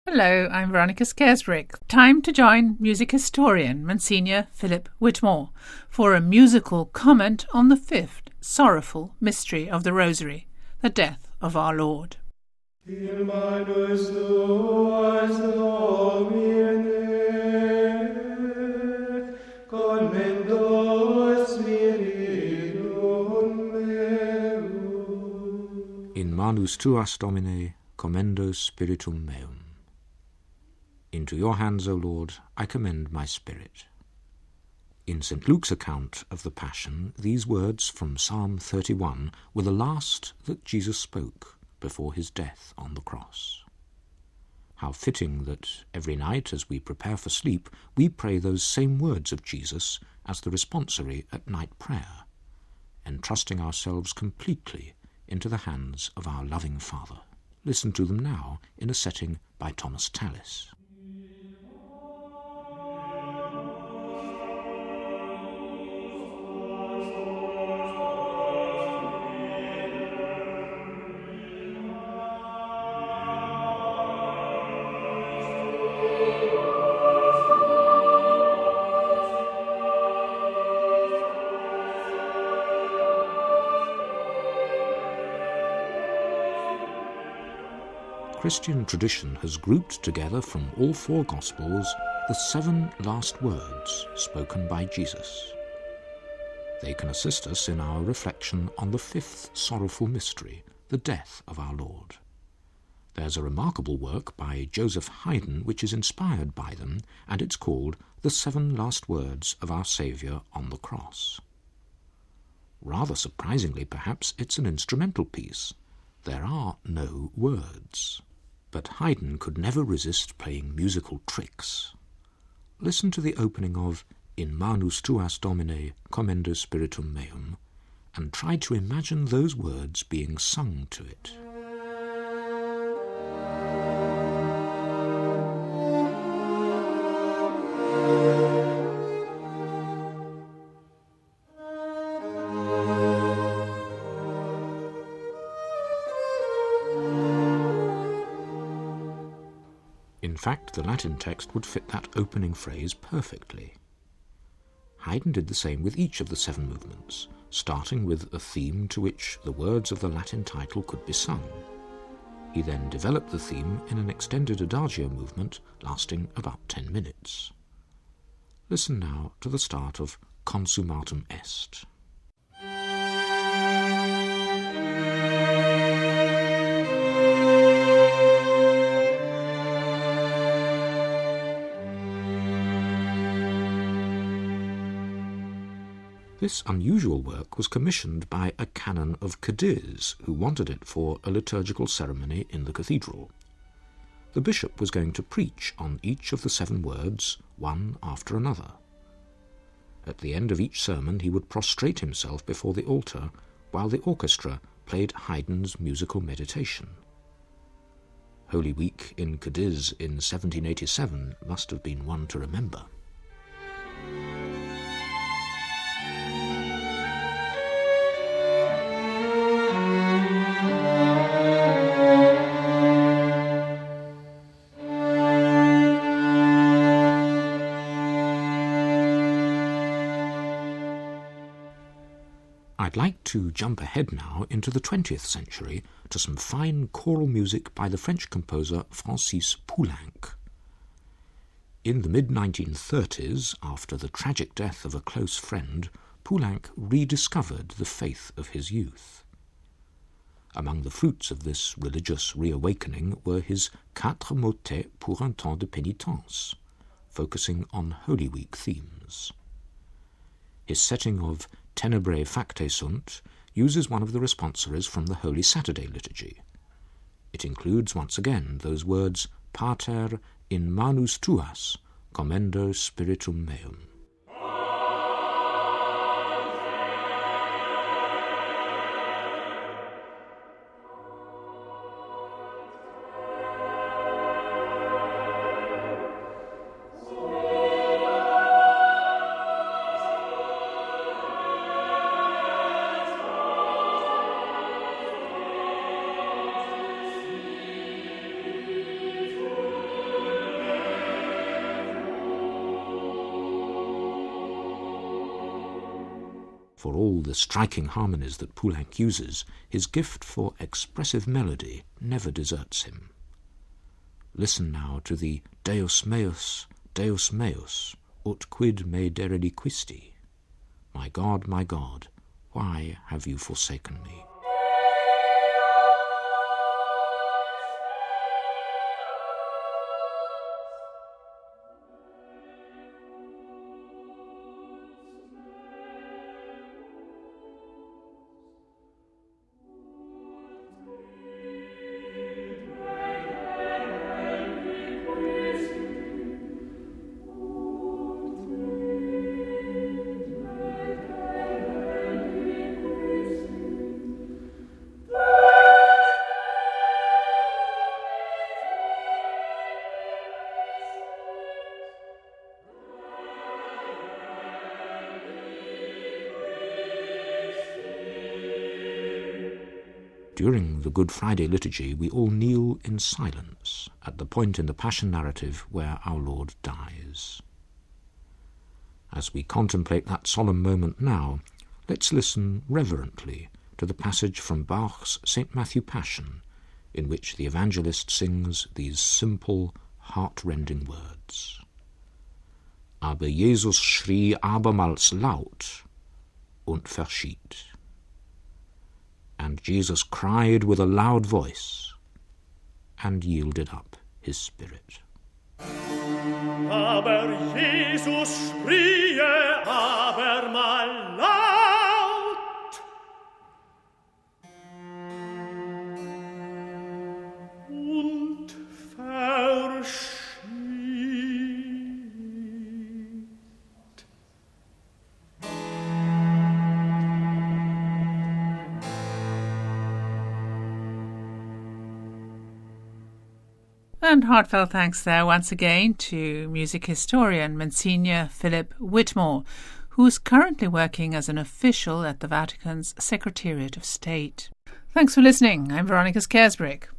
Hello, I'm Veronica Scaresbrick. Time to join music historian Monsignor Philip Whitmore for a musical comment on the fifth sorrowful mystery of the Rosary, the death of our Lord. In manus tuas Domine, commendo spiritum meum. In manus tuas, Domine, commendo spiritum meum. Into your hands, O Lord, I commend my spirit. In St. Luke's account of the Passion, these words from Psalm 31 were the last that Jesus spoke before his death on the cross. How fitting that every night as we prepare for sleep, we pray those same words of Jesus as the responsory at night prayer, entrusting ourselves completely into the hands of our loving Father. Listen to them now in a setting by Thomas Tallis. Christian tradition has grouped together from all four Gospels the 7 last words spoken by Jesus. They can assist us in our reflection on the fifth sorrowful mystery, the death of our Lord. There's a remarkable work by Joseph Haydn which is inspired by them, and it's called The 7 Last Words of Our Saviour on the Cross. Rather surprisingly, perhaps, it's an instrumental piece. There are no words. But Haydn could never resist playing musical tricks. Listen to the opening of In manus tuas, Domine, commendo spiritum meum, and try to imagine those words being sung to it. In fact, the Latin text would fit that opening phrase perfectly. Haydn did the same with each of the 7 movements, starting with a theme to which the words of the Latin title could be sung. He then developed the theme in an extended adagio movement lasting about 10 minutes. Listen now to the start of Consummatum Est. This unusual work was commissioned by a canon of Cadiz, who wanted it for a liturgical ceremony in the cathedral. The bishop was going to preach on each of the 7 words, one after another. At the end of each sermon he would prostrate himself before the altar, while the orchestra played Haydn's musical meditation. Holy Week in Cadiz in 1787 must have been one to remember. I'd like to jump ahead now into the 20th century to some fine choral music by the French composer Francis Poulenc. In the mid-1930s, after the tragic death of a close friend, Poulenc rediscovered the faith of his youth. Among the fruits of this religious reawakening were his Quatre motets pour un temps de pénitence, focusing on Holy Week themes. His setting of Tenebrae facte sunt uses one of the responsories from the Holy Saturday liturgy. It includes once again those words Pater in manus tuas, commendo spiritum meum. For all the striking harmonies that Poulenc uses, his gift for expressive melody never deserts him. Listen now to the Deus meus, ut quid me dereliquisti? My God, why have you forsaken me? During the Good Friday liturgy, we all kneel in silence at the point in the Passion narrative where our Lord dies. As we contemplate that solemn moment now, let's listen reverently to the passage from Bach's St. Matthew Passion, in which the evangelist sings these simple, heart-rending words. Aber Jesus schrie abermals laut und verschied. And Jesus cried with a loud voice and yielded up his spirit. Aber Jesus schrie abermal laut und verschied. And heartfelt thanks there once again to music historian Monsignor Philip Whitmore, who's currently working as an official at the Vatican's Secretariat of State. Thanks for listening. I'm Veronica Scaresbrick.